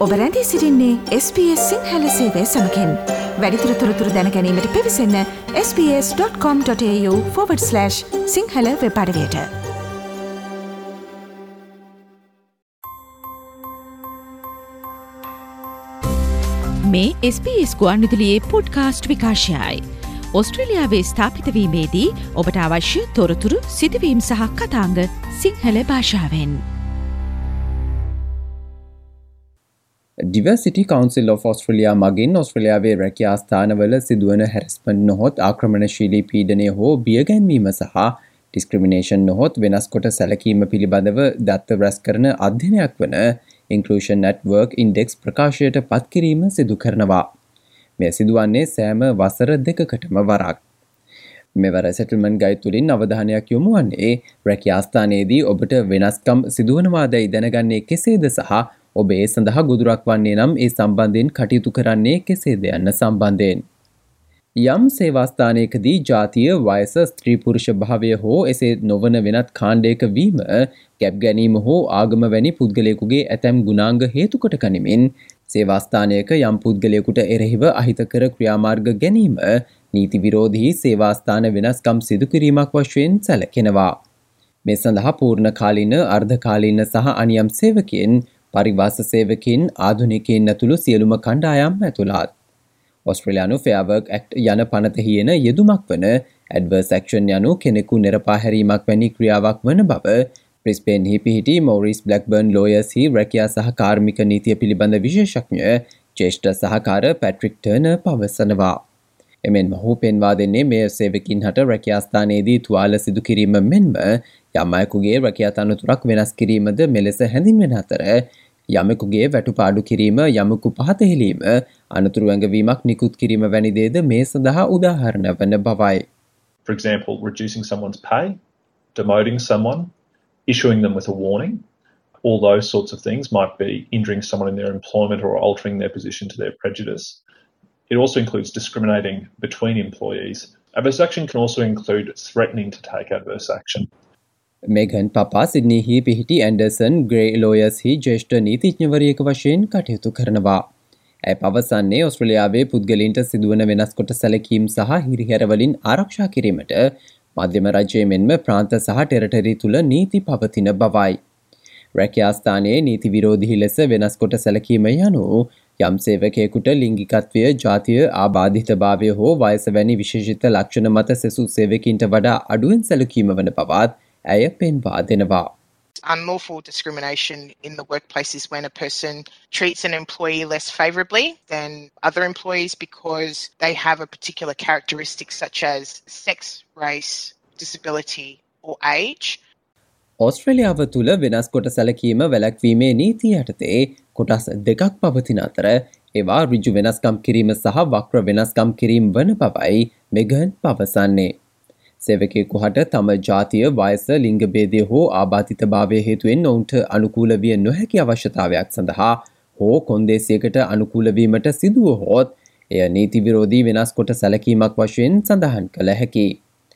ඔබ රැඳී සිටින්නේ SBS සිංහල සේවය සමගින්. වැඩිදුර තොරතුරු දැන ගැනීමට පිවිසන්න sbs.com.au/සිංහල වෙබ් අඩවියට. මේ SBS ගුවන්විදුලියේ පොඩ්කාස්ට් විකාශයයි. ඔස්ට්‍රේලියාවේ ස්ථාපිත වීමේදී ඔබට අවශ්‍ය තොරතුරු සිදුවීම් සහ කතාංග සිංහල භාෂාවෙන්. Diversity Council of Australia මගින් ඔස්ට්‍රේලියාවේ රැකියා ස්ථානවල සිදුවන හැරස්මන්ට් නොහොත් ආක්‍රමණශීලී පීඩනය හෝ බියගැන්වීම සහ ඩිස්ක්‍රිමිනේෂන් නොහොත් වෙනස් කොට සැලකීම පිළිබඳව දත්ත රැස් කරන අධ්‍යයනයක් වන Inclusion at Work Index ප්‍රකාශයට පත් කිරීම සිදු කරනවා. මෙය සිදුවන්නේ සෑම වසර දෙකකටම වරක්. මෙවර සෙටල්මන්ට් ගයිඩ් තුළින් අවධානයක් යොමු වන්නේ රැකියා ස්ථානයේදී ඔබට වෙනස්කම් සිදුවනවාදැයි දැනගන්නේ කෙසේද සහ ඔබ ඒ සඳහා ගොදුරක් වන්නේ නම් ඒ සම්බන්ධයෙන් කටයුතු කරන්නේ කෙසේද යන්න සම්බන්ධයෙන්. යම් සේවාස්ථානයකදී ජාතිය වයස ස්ත්‍රී පුරුෂ භාවය හෝ එසේ නොවන වෙනත් කාණ්ඩයක වීම කැප් ගැනීම හෝ ආගම වැනි පුද්ගලයෙකුගේ ඇතැම් ගුණාංග හේතුකොට ගනිමින් සේවාස්ථානයක යම් පුද්ගලයෙකුට එරෙහිව අහිතකර ක්‍රියාමාර්ග ගැනීම නීති විරෝධී සේවාස්ථාන වෙනස්කම් සිදු කිරීමක් වශයෙන් සැලකෙනවා. මේ සඳහා පූර්ණ කාලීන අර්ධකාලීන සහ අනියම් සේවකයන් පරිවාස සේවකින් ආධුනිකයින් ඇතුළු සියලුම කණ්ඩායම් ඇතුළත්. ඔස්ට්‍රේලියානු ෆෙයාර් වර්ක් ඇක්ට් යන පනතෙහි එන යෙදුමක් වන ඇඩ්වර්ස් ඇක්ෂන් යනු කෙනෙකු නිරපාහැරීමක් වැනි ක්‍රියාවක් වන බව බ්‍රිස්බේන්හි පිහිටි මෝරිස් බ්ලැක්බර්න් ලෝයර්ස්හි රැකියා සහ කාර්මික නීතිය පිළිබඳ විශේෂඥ ජ්‍යෙෂ්ඨ සහකාර පැට්‍රික් ටර්නර් පවසනවා. එමෙන්ම ඔහු පෙන්වා දෙන්නේ මේ සේවකින් හට රැකියා ස්ථානයේදී තුවාල සිදු කිරීම මෙන්ම යම් අයෙකුගේ රැකියා තනතුරක් වෙනස් කිරීමද මෙලෙස හැඳින්වෙන අතර යමෙකුගේ වැටුපාඩු කිරීම යමෙකු පහත හෙලීම අනතුරු ඇඟවීමක් නිකුත් කිරීම වැනි දේද මේ සඳහා උදාහරණ වන බවයි. For example, reducing someone's pay, demoting someone, issuing them with a warning, all those sorts of things might be injuring someone in their employment or altering their position to their prejudice. It also includes discriminating between employees. Adverse action can also include threatening to take adverse action. මෙගන් පපා සිඩ්නීහි පිහිටි Anderson Grey ලෝයර්ස්හි ජ්‍යෙෂ්ඨ නීතිඥවරියක වශයෙන් කටයුතු කරනවා. ඇය පවසන්නේ ඔස්ට්‍රේලියාවේ පුද්ගලයින්ට සිදුවන වෙනස් කොට සැලකීම් සහ හිරිහැරවලින් ආරක්ෂා කිරීමට මධ්‍යම රජය මෙන්ම ප්‍රාන්ත සහ ටෙරටරි තුළ නීති පවතින බවයි. රැකියා ස්ථානයේ නීති විරෝධී ලෙස වෙනස් කොට සැලකීම යනු යම් සේවකයෙකුට ලිංගිකත්වය, ජාතිය, ආබාධිතභාවය හෝ වයස වැනි විශේෂිත ලක්ෂණ මත සෙසු සේවකින්ට වඩා අඩුවෙන් සැලකීම වන බවත් ඇය පෙන්වා දෙනවා. Unlawful discrimination in the workplace is when a person treats an employee less favourably than other employees because they have a particular characteristic such as sex, race, disability or age. ඔස්ට්‍රේලියාව තුළ වෙනස් කොට සැලකීම වැළැක්වීමේ නීතිය යටතේ කොටස් දෙකක් පවතින අතර ඒවා ඍජු වෙනස්කම් කිරීම සහ වක්‍ර වෙනස්කම් කිරීම වන බවයි මෙගන් පවසන්නේ. සේවකයෙකු හට තම ජාතිය, වයස, ලිංග භේදය හෝ ආබාධිතභාවය හේතුවෙන් ඔවුන්ට අනුකූල විය නොහැකි අවශ්‍යතාවයක් සඳහා හෝ කොන්දේසියකට අනුකූල වීමට සිදුවහොත් එය නීති විරෝධී වෙනස් කොට සැලකීමක් වශයෙන් සඳහන් කළ හැකියි.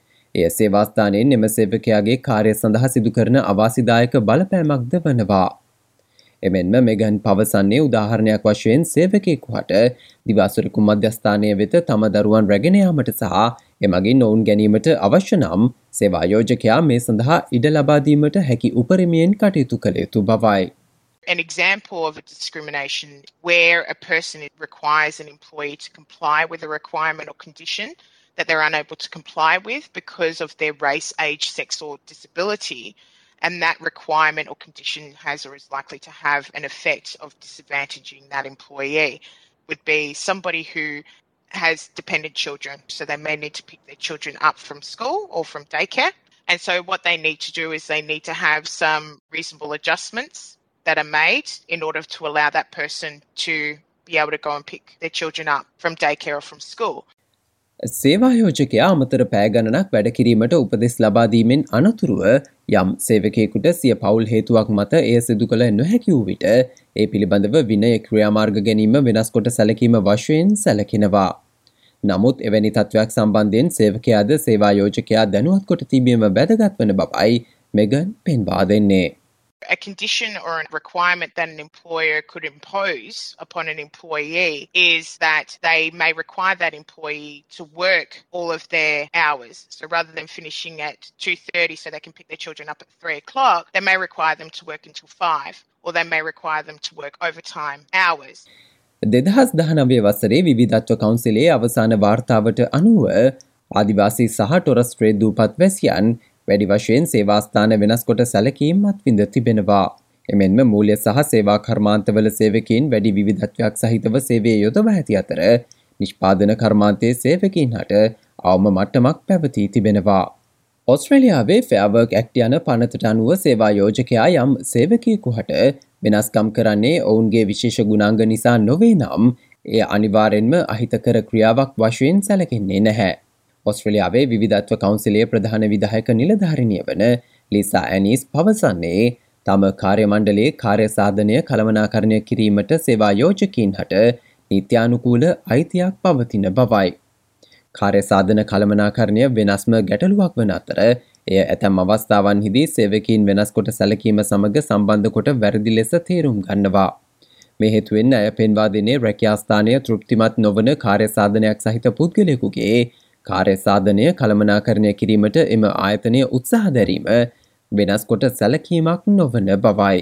එය සේවාස්ථානයෙන් එම සේවකයාගේ කාර්ය සඳහා සිදු කරන අවාසිදායක බලපෑමක්ද වනවා. එමෙන්ම මෙගන් පවසන්නේ උදාහරණයක් වශයෙන් සේවකයෙකු හට දිවාසුරකු මධ්‍යස්ථානය වෙත තම දරුවන් රැගෙන යාමට සහ එමගින් ඔවුන් ගැනීමට අවශ්‍ය නම් සේවා යෝජකයා මේ සඳහා ඉඩ ලබා දීමට හැකි උපරිමයෙන් කටයුතු කළ යුතු බවයි. An example of a discrimination where a person requires an employee to comply with a requirement or condition that they're unable to comply with because of their race, age, sex or disability, and that requirement or condition has or is likely to have an effect of disadvantaging that employee, would be somebody who has dependent children. So they may need to pick their children up from school or from daycare. And so what they need to do is they need to have some reasonable adjustments that are made in order to allow that person to be able to go and pick their children up from daycare or from school. සේවා යෝජකයා අමතර පෑ ගණනක් වැඩ කිරීමට උපදෙස් ලබා දීමෙන් අනතුරුව යම් සේවකයෙකුට සිය පවුල් හේතුවක් මත එය සිදු කළ නොහැකි වූ විට ඒ පිළිබඳව විනය ක්‍රියාමාර්ග ගැනීම වෙනස් කොට සැලකීම වශයෙන් සැලකෙනවා. නමුත් එවැනි තත්ත්වයක් සම්බන්ධයෙන් සේවකයාද සේවා යෝජකයා දැනුවත් කොට තිබීම වැදගත් වන බවයි මෙගන් පෙන්වා දෙන්නේ. A condition or a requirement that an employer could impose upon an employee is that they may require that employee to work all of their hours. So rather than finishing at 2:30 so they can pick their children up at 3 o'clock, they may require them to work until 5, or they may require them to work overtime hours. 2019 වසරේ විවිධත්ව කවුන්සිලේ අවසාන වාර්තාවට අනුව ආදිවාසී සහ ටොරස් straight දූපත් වැසියන් වැඩි වශයෙන් සේවාස්ථාන වෙනස් කොට සැලකීම් අත්විඳ තිබෙනවා. එමෙන්ම මූල්‍ය සහ සේවා කර්මාන්තවල සේවකයින් වැඩි විවිධත්වයක් සහිතව සේවයේ යොදවා ඇති අතර නිෂ්පාදන කර්මාන්තයේ සේවකයින් හට අවම මට්ටමක් පැවතී තිබෙනවා. ඔස්ට්‍රේලියාවේ ෆෙයාර් වර්ක් ඇක්ට් යන පනතට අනුව සේවා යෝජකයා යම් සේවකයෙකු හට වෙනස්කම් කරන්නේ ඔවුන්ගේ විශේෂ ගුණාංග නිසා නොවේ නම් එය අනිවාර්යෙන්ම අහිතකර ක්‍රියාවක් වශයෙන් සැලකෙන්නේ නැහැ. ඔස්ට්‍රේලියාවේ විවිධත්ව කවුන්සිලයේ ප්‍රධාන විධායක නිලධාරිනිය වන ලිසා ඇනිස් පවසන්නේ තම කාර්ය මණ්ඩලයේ කාර්ය සාධනය කළමනාකරණය කිරීමට සේවා යෝජකයින් හට නීත්‍යානුකූල අයිතියක් පවතින බවයි. කාර්ය සාධන කළමනාකරණය වෙනස්ම ගැටලුවක් වන අතර එය ඇතැම් අවස්ථාවන්හිදී සේවකයින් වෙනස් කොට සැලකීම සමග සම්බන්ධ කොට වැරදි ලෙස තේරුම් ගන්නවා. මේ හේතුවෙන් අය පෙන්වා දෙන්නේ රැකියා ස්ථානය තෘප්තිමත් නොවන කාර්ය සාධනයක් සහිත පුද්ගලයෙකුගේ කාර්ය සාධනය කළමනාකරණය කිරීමට එම ආයතනය උත්සාහ දැරීම වෙනස් කොට සැලකීමක් නොවන බවයි.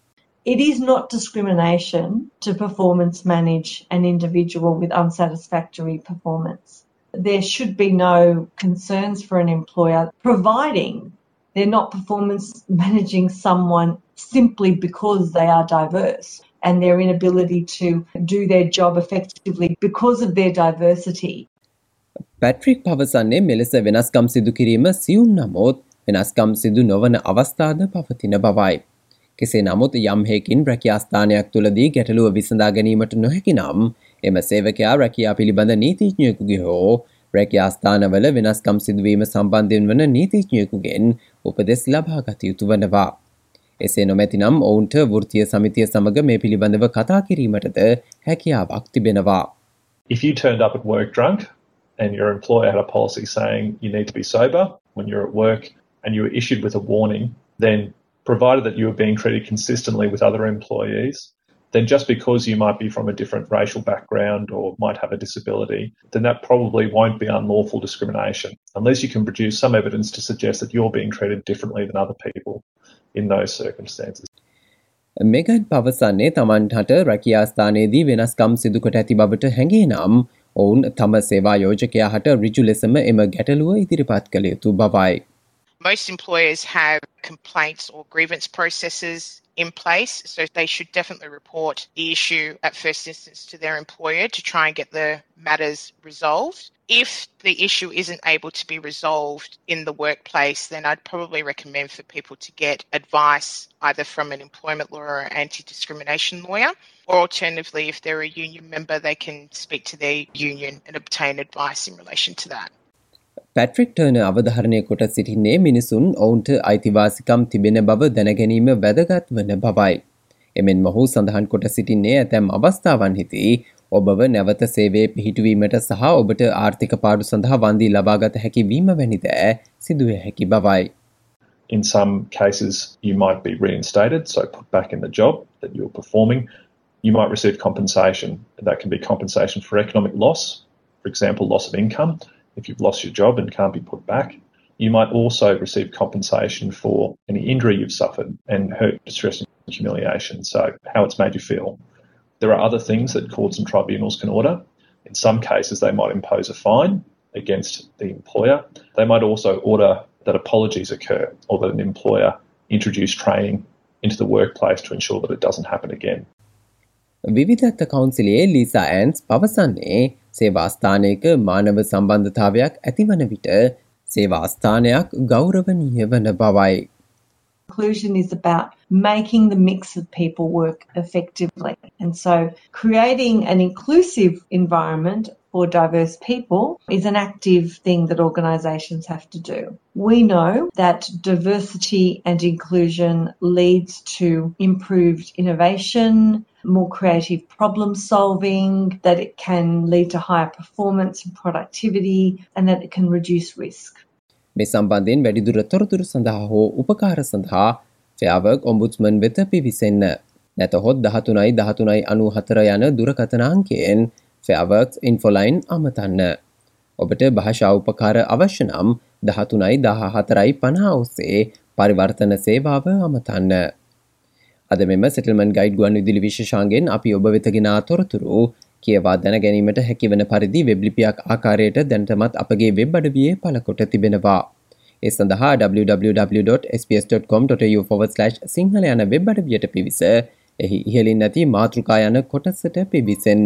It is not discrimination to performance manage an individual with unsatisfactory performance. There should be no concerns for an employer providing they're not performance managing someone simply because they are diverse and their inability to do their job effectively because of their diversity. Patrick පවසන්නේ මෙලෙස වෙනස්කම් සිදු කිරීම සියුම් නමුත් වෙනස්කම් සිදු නොවන අවස්ථාද පවතින බවයි. කෙසේ නමුත් යම් හේකින් රැකියා ස්ථානයක් තුළදී ගැටලුව විසඳා ගැනීමට නොහැකි නම් එම සේවකයා රැකියා පිළිබඳ නීතිඥයෙකුගේ හෝ රැකියා ස්ථානවල වෙනස්කම් සිදුවීම සම්බන්ධයෙන් වන නීතිඥයෙකුගෙන් උපදෙස් ලබා ගත යුතු වනවා. එසේ නොමැතිනම් ඔවුන්ට වෘත්තීය සමිතිය සමග මේ පිළිබඳව කතා කිරීමටද හැකියාවක් තිබෙනවා. If you turned up at work drunk and your employer had a policy saying you need to be sober when you're at work and you were issued with a warning, then provided that you were being treated consistently with other employees, then just because you might be from a different racial background or might have a disability, then that probably won't be unlawful discrimination, unless you can produce some evidence to suggest that you're being treated differently than other people in those circumstances. මෙගන් පවසන්නේ තමන්හට රැකියා ස්ථානයේදී වෙනස්කම් සිදු කොට ඇති බවට හැඟේ නම් ඔවුන් තම සේවා යෝජකයා හට ඍජු ලෙසම එම ගැටලුව ඉදිරිපත් කළ යුතු බවයි. Most employers have complaints or grievance processes in place, so they should definitely report the issue at first instance to their employer to try and get the matters resolved. If the issue isn't able to be resolved in the workplace, then I'd probably recommend for people to get advice either from an employment lawyer or anti-discrimination lawyer, or alternatively, if they're a union member, they can speak to their union and obtain advice in relation to that. Patrick Turner අවධාරණය කොට සිටින්නේ මිනිසුන් ඔවුන්ට අයිතිවාසිකම් තිබෙන බව දැනගැනීම වැදගත් වන බවයි. එමෙන් මොහු සඳහන් කොට සිටින්නේ ඇතැම් අවස්ථාවන්හිදී ඔබව නැවත සේවයේ පිහිටුවීමට සහ ඔබට ආර්ථික පාඩු සඳහා වන්දී ලබාගත හැකි වීම වැනි දෑ සිදුවිය හැකි බවයි. In some cases, you might be reinstated, so put back in the job that you're performing. You might receive compensation. That can be compensation for economic loss, for example, loss of income. If you've lost your job and can't be put back, you might also receive compensation for any injury you've suffered and hurt, distress and humiliation, so how it's made you feel. There are other things that courts and tribunals can order. In some cases, they might impose a fine against the employer. They might also order that apologies occur or that an employer introduce training into the workplace to ensure that it doesn't happen again. විවිධත්ව කවුන්සිලයේ Lisa Annese පවසන්නේ සේවා ස්ථානයක මානව සම්බන්ධතාවයක් ඇතිවන විට සේවා ස්ථානයක් ගෞරවනීය වන බවයි. Inclusion is about making the mix of people work effectively. And so creating an inclusive environment for diverse people is an active thing that organisations have to do. We know that diversity and inclusion leads to improved innovation, more creative problem solving, that it can lead to higher performance and productivity, and that it can reduce risk. මේ සම්බන්ධයෙන් වැඩිදුර තොරතුරු සඳහා හෝ උපකාර සඳහා ෆෙයාවර්ක් ombudsman වෙත පිවිසෙන්න. නැතහොත් 13 යන දුරකථන අංකයෙන් ෆෙයාවර්ක්ස් ඉන්ෆොලයින් අමතන්න. ඔබට භාෂා උපකාර අවශ්‍ය නම් 13 ඔස්සේ පරිවර්තන සේවාව අමතන්න. අද මෙම සෙටල්මන්ට් ගයිඩ් ගුවන්විදුලි විශේෂාංගයෙන් අපි ඔබ වෙත ගෙන තොරතුරු කියවා දැන ගැනීමට හැකිවන පරිදි වෙබ් ලිපියක් ආකාරයට දැනටමත් අපගේ වෙබ් අඩවියේ පළකොට තිබෙනවා. ඒ සඳහා www.sps.com.au/සිංහල යන වෙබ් අඩවියට පිවිස එහි ඉහළින් ඇති මාතෘකා යන කොටසට පිවිසෙන්න.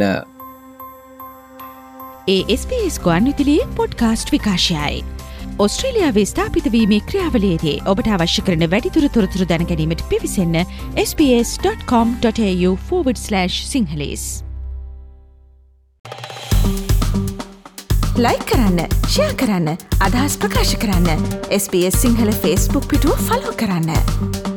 ඒ SBS ගුවන්විදුලියේ පොඩ්කාස්ට් විකාශයයි. ඔස්ට්‍රේලියාවේ ස්ථාපිත වීමේ ක්‍රියාවලියේදී ඔබට අවශ්‍ය කරන වැඩිදුර තොරතුරු දැන ගැනීමට පිවිසෙන්න sps.com.au/sinhalese. ලයික් කරන්න, ෂෙයා කරන්න, අදහස් ප්‍රකාශ කරන්න. SBS සිංහල Facebook පිටුව ෆලෝ කරන්න.